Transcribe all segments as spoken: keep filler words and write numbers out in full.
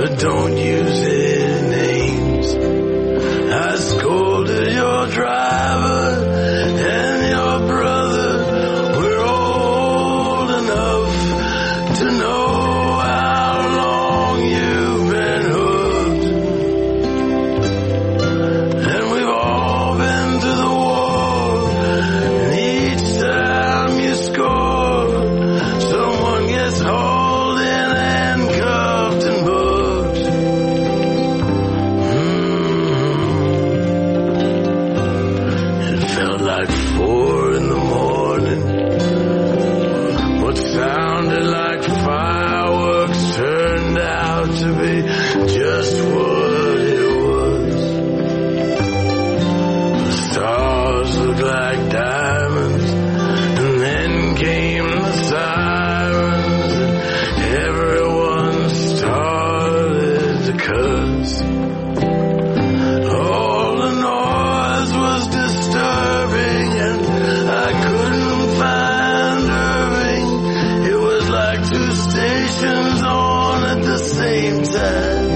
but don't use any names. I scolded your driver and your brother. We're old enough to know how long you've been hooked. And we've all been to the war, and each time you score, someone gets hauled in and cuffed and booked. Mm-hmm. It felt like four in the morning. What sounded like fireworks turned out to be just what it was. The stars looked like diamonds, and then came the sirens, and everyone started to cuss. All the noise was disturbing, and I couldn't find Irving. It was like two stations on at the same time.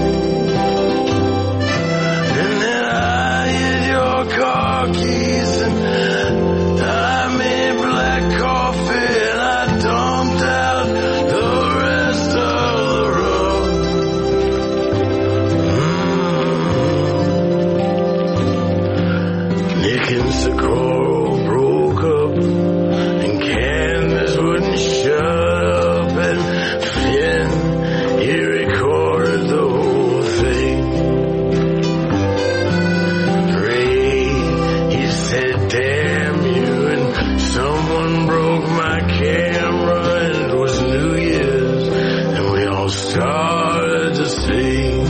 And then I hid your car keys, and I made black coffee, and I dumped out the rest of the road. Mm. Nick and Socorro broke up, and Candace wouldn't shut up, and Finn, he recorded the whole thing. Ray, he said, damn you, and someone broke my camera, and it was New Year's, and we all started to sing.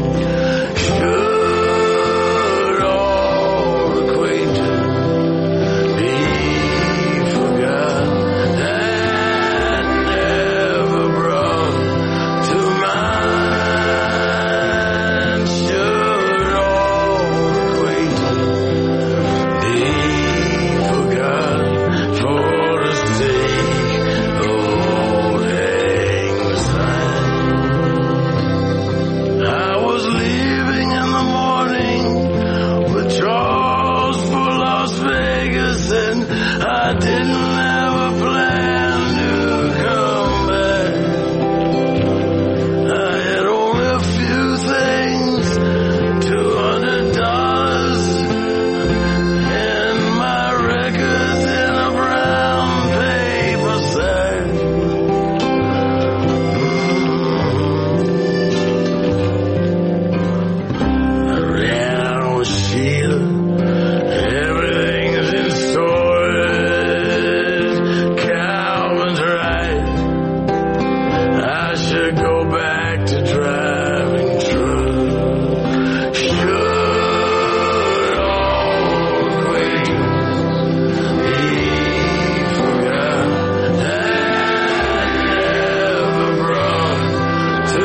Should all acquaintance be forgot and never brought to mind? Should all acquaintance be forgot for the sake of old Lang Syne? I was leaving in the morning with Charles for Las Vegas, and I didn't have a plan to come back. I had only a few things, two hundred dollars, and my records in a brown paper sack. I ran out with Sheila. Everything's in storage. Calvin's right. I should go back to driving truck. Should all acquaintance be forgot and never brought to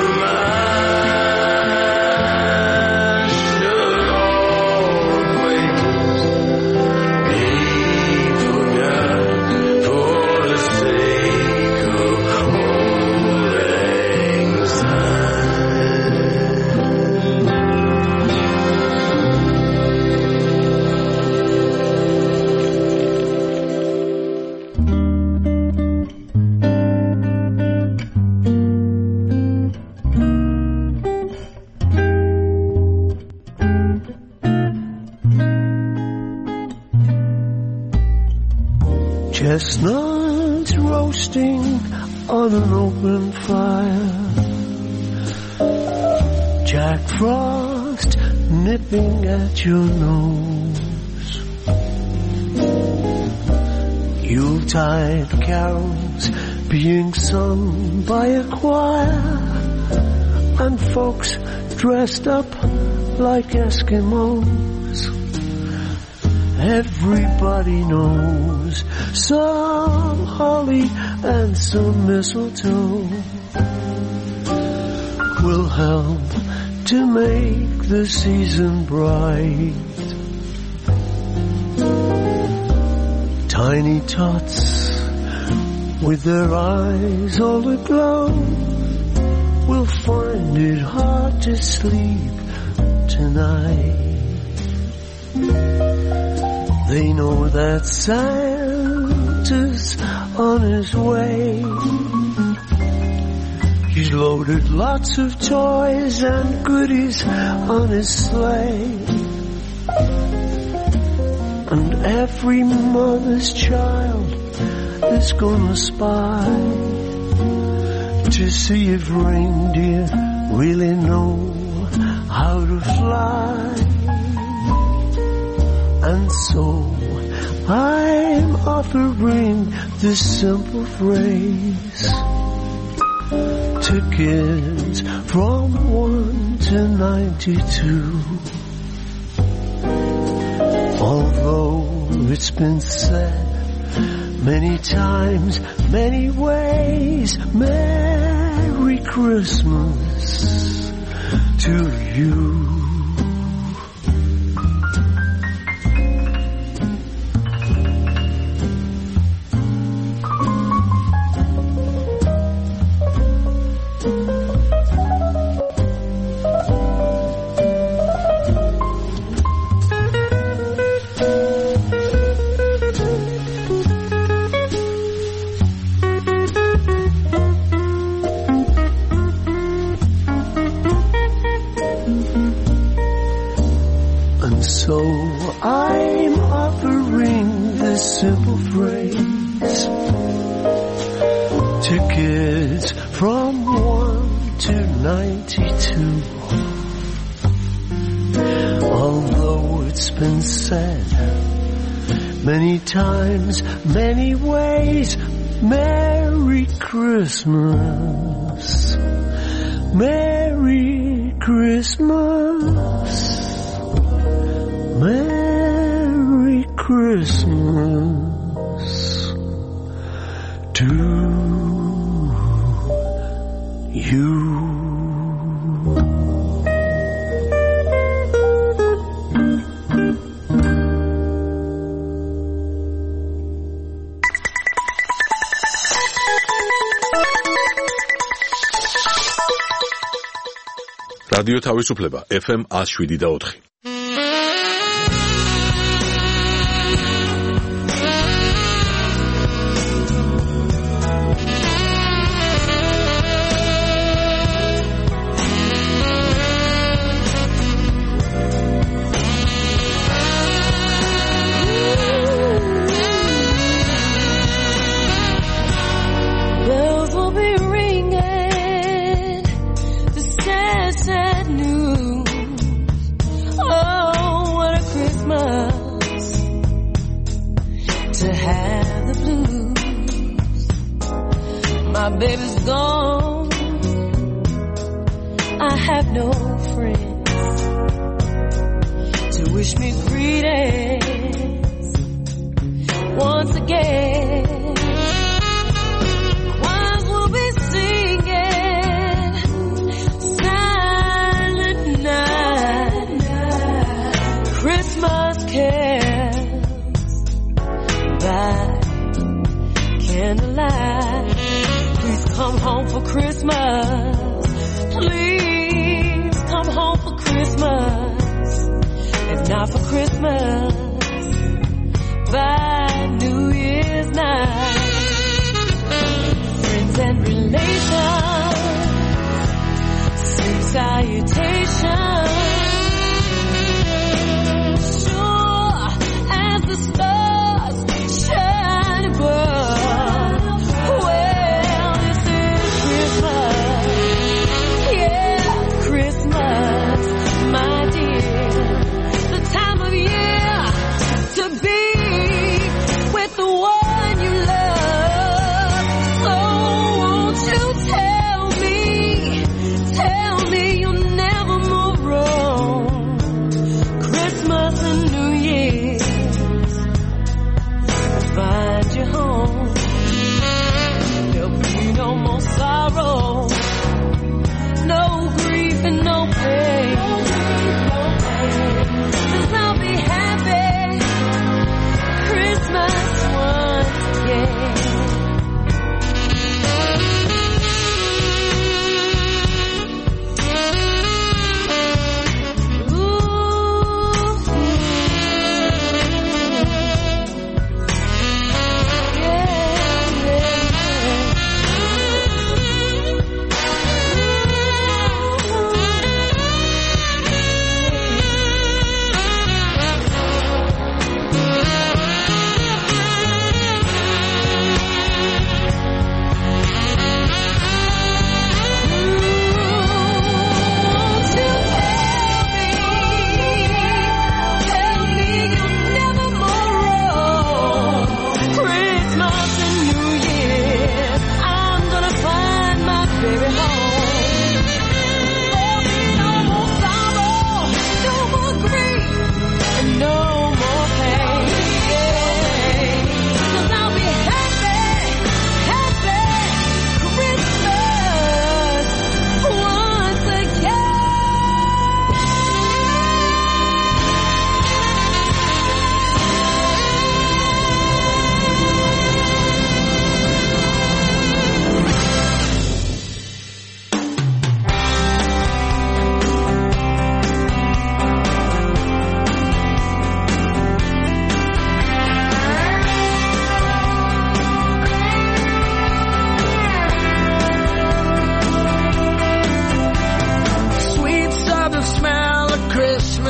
mind? Should all acquaintance be forgot for the sake of old Lang Syne? Chestnuts roasting on an open fire, Jack Frost nipping at your nose, Yuletide carols being sung by a choir, and folks dressed up like Eskimos. Everybody knows some holly and some mistletoe will help to make the season bright. Tiny tots with their eyes all aglow will find it hard to sleep tonight. They know that Santa's on his way. He's loaded lots of toys and goodies on his sleigh. And every mother's child is gonna spy to see if reindeer really know how to fly. And so I'm offering this simple phrase to kids from one to ninety-two. Although it's been said many times, many ways, Merry Christmas to you. So I'm offering this simple phrase to kids from one to ninety-two. Although it's been said many times, many ways, Merry Christmas, Merry Christmas. Merry Christmas to you. რადიო თავისუფლება ეფ ემ one oh seven და four. My baby's gone, I have no friends to wish me greetings once again. Choirs will be singing Silent Night, Christmas carols by candlelight. Please come home for Christmas. Please come home for Christmas. If not for Christmas, by New Year's night. Friends and relations sing salutations. Sure as the stars shine above. Tell me you'll never move wrong.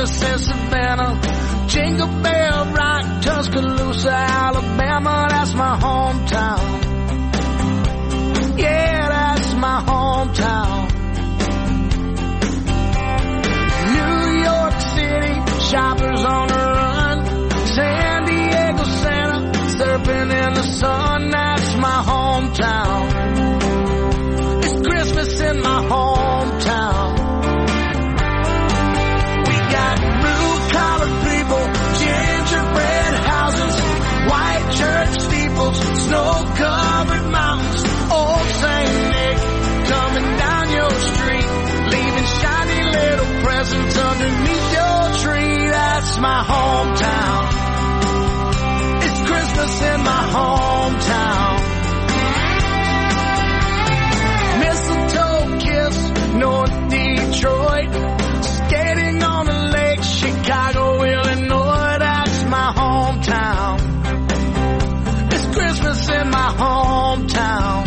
Christmas in Savannah, Jingle Bell Rock, Tuscaloosa, Alabama, that's my hometown. Yeah, that's my hometown. New York City, shoppers on the run, San Diego Santa, surfing in the sun, that's my hometown. It's Christmas in my hometown. We got blue-collar people, gingerbread houses, white church steeples, snow-covered mountains, old Saint Nick coming down your street, leaving shiny little presents underneath your tree. That's my hometown. It's Christmas in my hometown. Mistletoe kiss, North Detroit, skating on the lake, Chicago, Illinois, that's my hometown. It's Christmas in my hometown.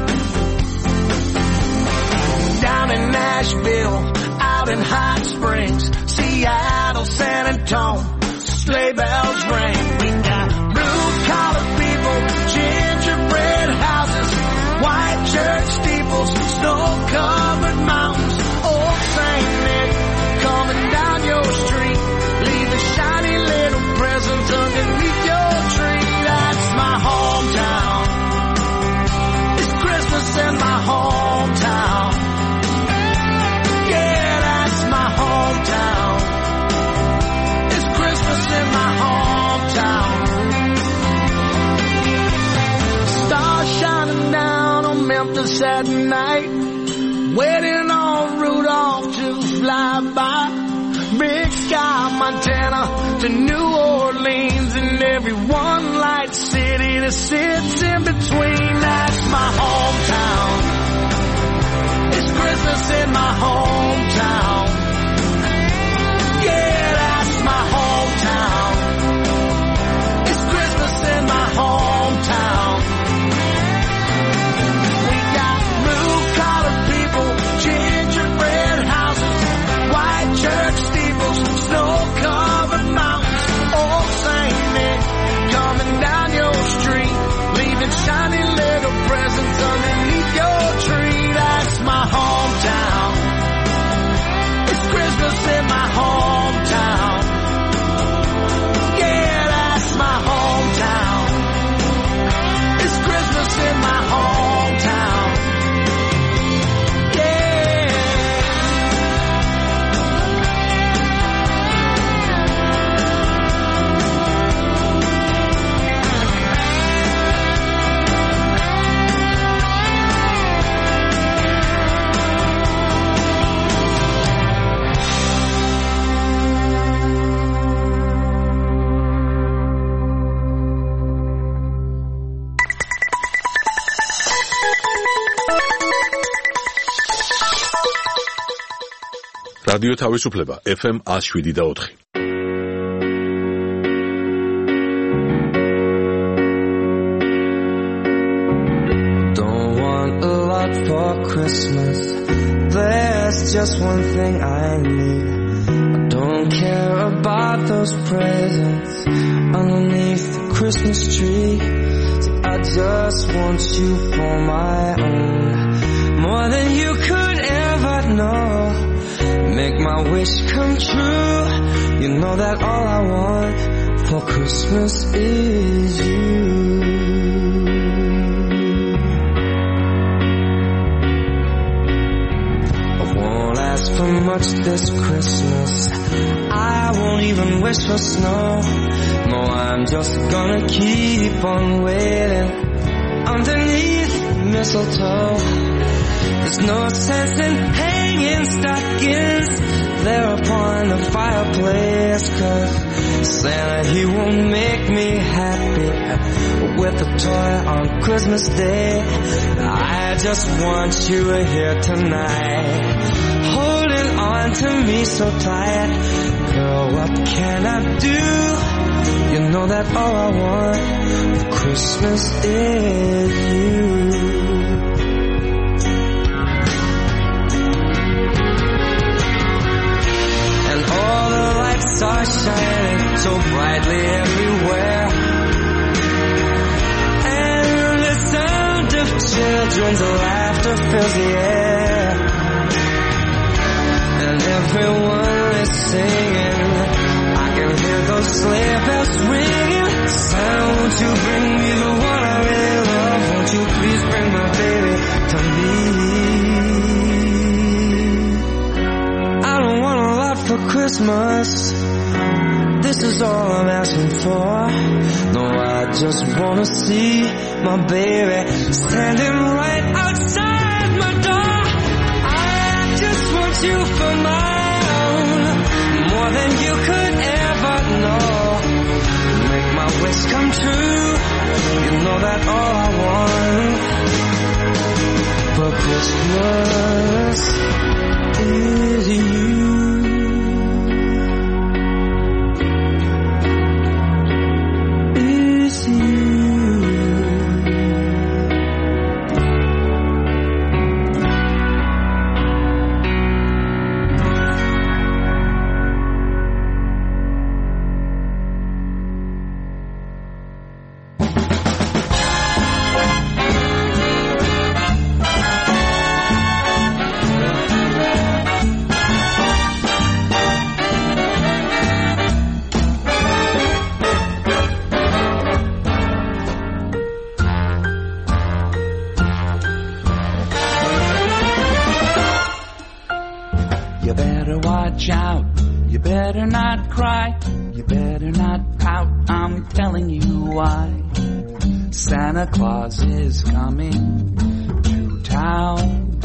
Down in Nashville, out in Hot Springs, Seattle, San Antonio, sleigh bells ring. We got blue-collar people, gingerbread houses, white church steeples, snow-covered mountains, old Saint Nick coming down your street, leaving shiny little presents underneath your tree. That's my hometown. It's Christmas in my hometown. Yeah, that's my hometown. It's Christmas in my hometown. Stars shining down on Memphis at night, waiting on Rudolph to fly by. Big Sky, Montana to New Orleans, and every one light city that sits in between. That's my hometown. It's Christmas in my hometown. Yeah, that's my hometown. It's Christmas in my hometown. We got blue-collar people, gingerbread houses, white church steeples, snow-covered mountains, old Saint Nick coming down your street, leaving shiny little presents underneath your tree. That's my hometown. It's Christmas in my hometown. Yeah, that's my hometown. It's Christmas in my hometown. Yeah. რადიო თავისუფლება ეფ ემ one oh seven და four. Don't want a lot for Christmas, there's just one thing I need. I don't care about those presents underneath the Christmas tree. See, I just want you for my own, more than you could ever know. Make my wish come true. You know that all I want for Christmas is you. I won't ask for much this Christmas, I won't even wish for snow. No, I'm just gonna keep on waiting underneath mistletoe. There's no sense in hanging stockings there upon the fireplace, 'cause Santa, he won't make me happy with a toy on Christmas Day. I just want you here tonight, holding on to me so tight. Girl, what can I do? You know that all I want for Christmas is you. And all the lights stars shining so brightly everywhere. And the sound of children's laughter fills the air. And everyone is singing. I can hear those sleigh bells ringing. Santa, won't you bring me the one I really love? Won't you please bring my baby to me? I don't want a lot for Christmas. This is all I'm asking for. No, I just wanna see my baby standing right outside my door. I just want you for my own, more than you could ever know. Make my wish come true. You know that all I want for Christmas is you. Santa Claus is coming to town.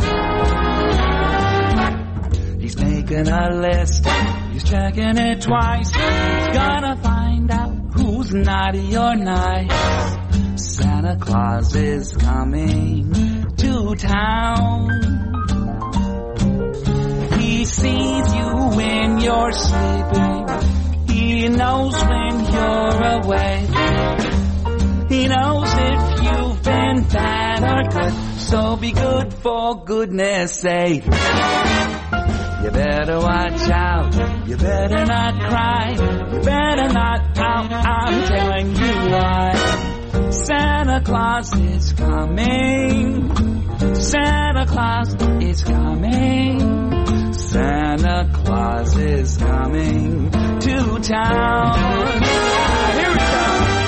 He's making a list, he's checking it twice. He's gonna find out who's naughty or nice. Santa Claus is coming to town. He sees you when you're sleeping. He knows when you're awake. He knows if you've been bad or good, so be good for goodness sake. You better watch out, you better not cry, you better not pout, I'm telling you why. Santa Claus is coming, Santa Claus is coming, Santa Claus is coming to town. Here we go.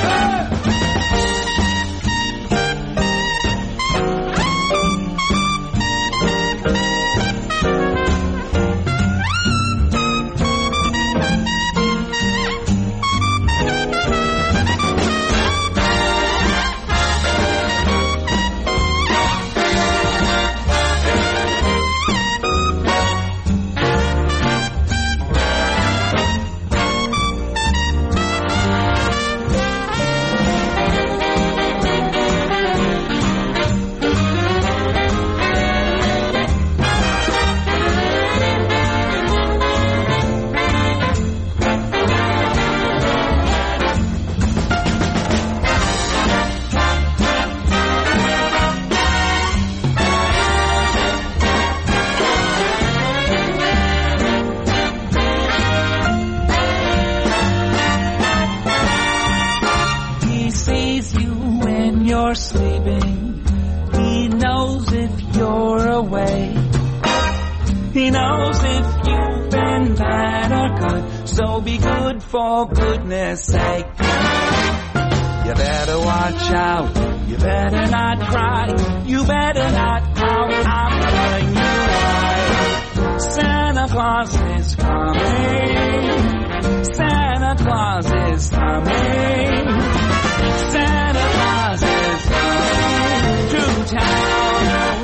Sleeping. He knows if you're awake. He knows if you've been bad or good, so be good for goodness sake. You better watch out, you better not cry, you better not pout, I'm telling you why. Santa Claus is coming, Santa Claus is coming, Santa Claus is coming to town.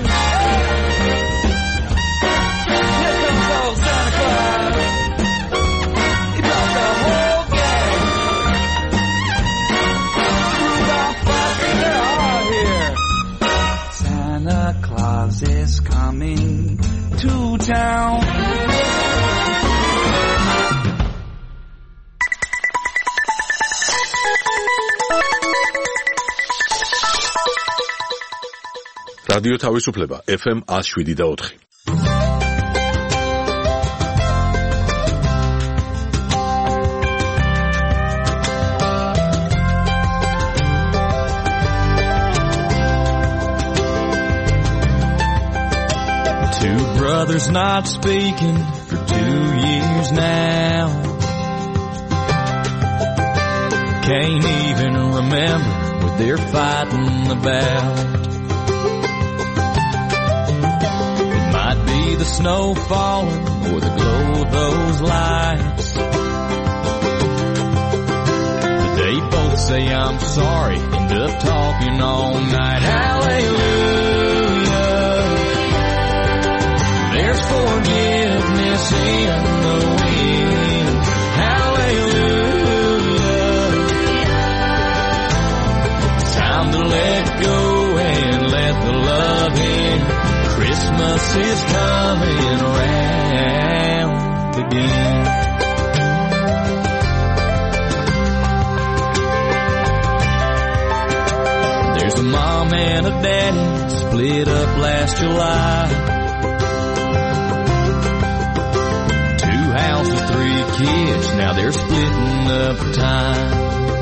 Here comes old Santa Claus. He brought the whole gang. Rudolph, Buster, they're all here. Santa Claus is coming to town. რადიო თავისუფლება ეფ ემ one oh seven და four. mother's not speaking for two years now. Can't even remember what they're fighting about. It might be the snow falling or the glow of those lights. But they both say I'm sorry, end up talking all night. Hallelujah, there's forgiveness in the wind. Hallelujah, it's time to let go and let the love in. Christmas is coming around again. There's a mom and a daddy split up last July. Two houses, three kids, now they're splitting up time.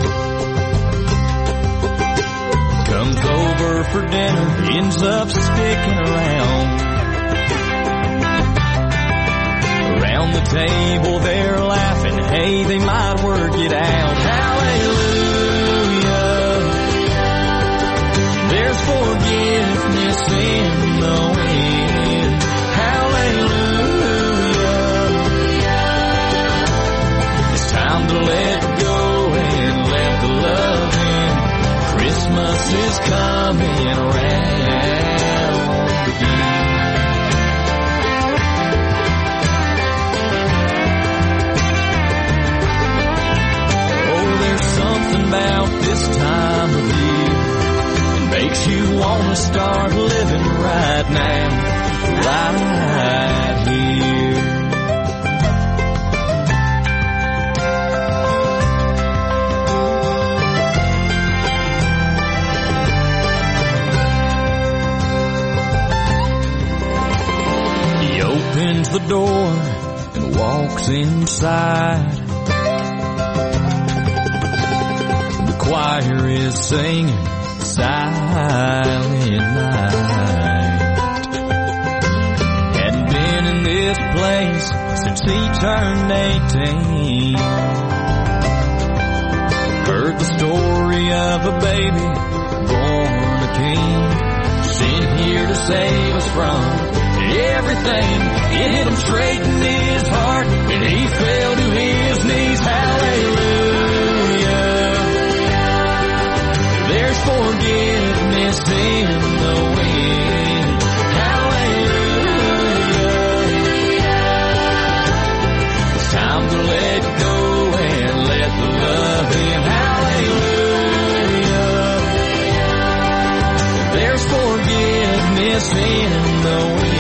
Comes over for dinner, ends up sticking around. Around the table they're laughing, hey, they might work it out. Hallelujah, there's forgiveness in the wind. Hallelujah, it's time to let go and let the love in. Christmas is coming around again. Oh, there's something about this time of year that makes you want to start living right now, right here. Opens the door and walks inside. The choir is singing Silent Night. Hadn't been in this place since he turned eighteen. Heard the story of a baby born a king, sent here to save us from everything. It hit him straight in his heart and he fell to his knees. Hallelujah, there's forgiveness in the wind. Hallelujah, it's time to let go and let the love in. Hallelujah, there's forgiveness in the wind.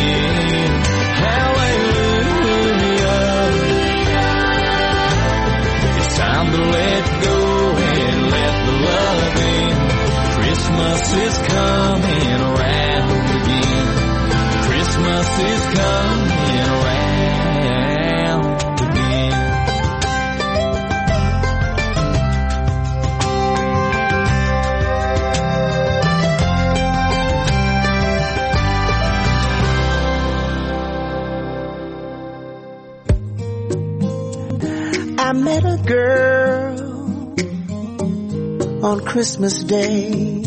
Time to let go and let the love in. Christmas is coming around again. Christmas is coming around again. I met a girl on Christmas Day.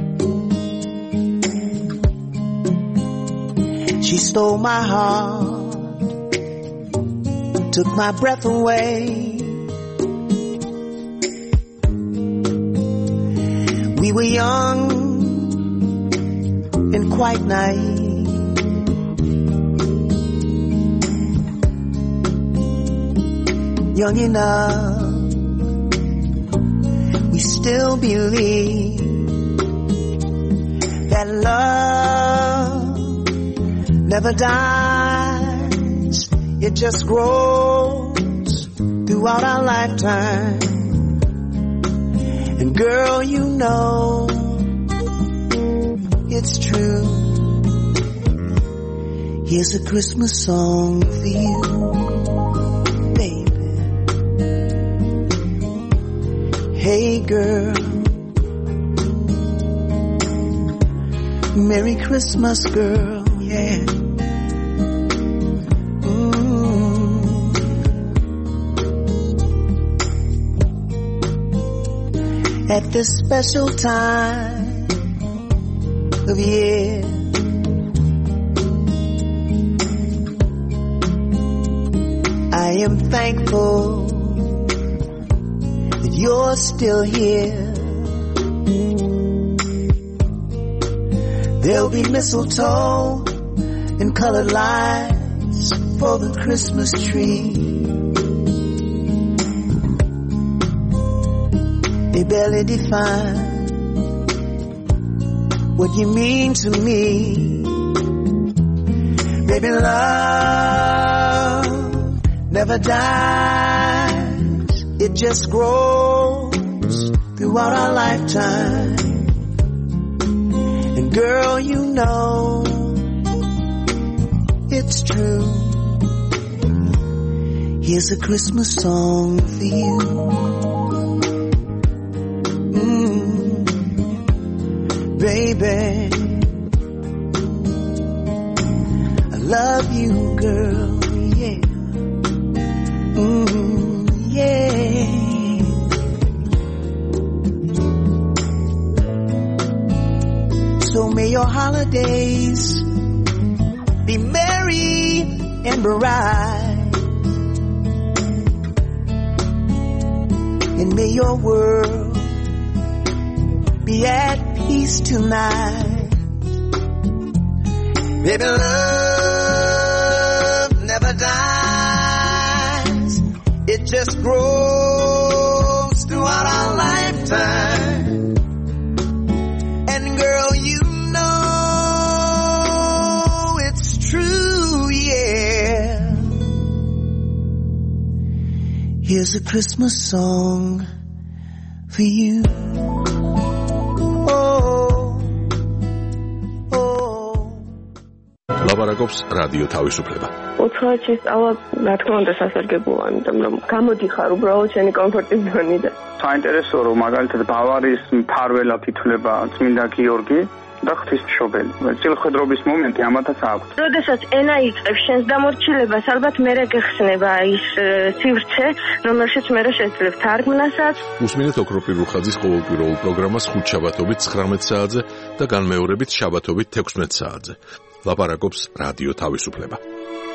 She stole my heart, took my breath away. We were young and quite naive. Young enough, we still believe that love never dies. It just grows throughout our lifetime. And girl, you know it's true. Here's a Christmas song for you. Hey girl, Merry Christmas girl, yeah. at this special time of year. I am thankful that you're still here. There'll be mistletoe and colored lights for the Christmas tree. They barely define what you mean to me. Baby, love never dies. It just grows throughout our lifetime. And girl, you know it's true. Here's a Christmas song for you. Mm, baby, I love you, girl, yeah. Mm, yeah. So may your holidays be merry and bright, and may your world be at peace tonight. Baby, love never dies. It just grows throughout our lifetime. And girl, you know it's true, yeah. Here's a Christmas song for you. ლაპარაკობს რადიო თავისუფლება. უცხოეთში სწავლა, რა თქმა უნდა, სასარგებლოა, იმიტომ რომ გამოდიხარ უბრალოდ შენი კომფორტის ზონიდან. საინტერესოა, რომ მაგალითად ბავარიის მფარველად ითვლება წმინდა გიორგი და ღვთისმშობელი. წილხვედრობის მომენტი ამათაც აქვს. როდესაც ენა იწყებს შენს დამორჩილებას, ალბათ მერე გეხსნება ის სივრცე, რომელშიც მერე შეძლებ თარგმნასაც. უსმინეთ ოქროპირ რუხაძის ყოველკვირეულ პროგრამას ხუთ შაბათობით ცხრამეტ საათზე და განმეორებით შაბათობით თექვსმეტ საათზე. ლაპარაკობს რადიო თავისუფლება.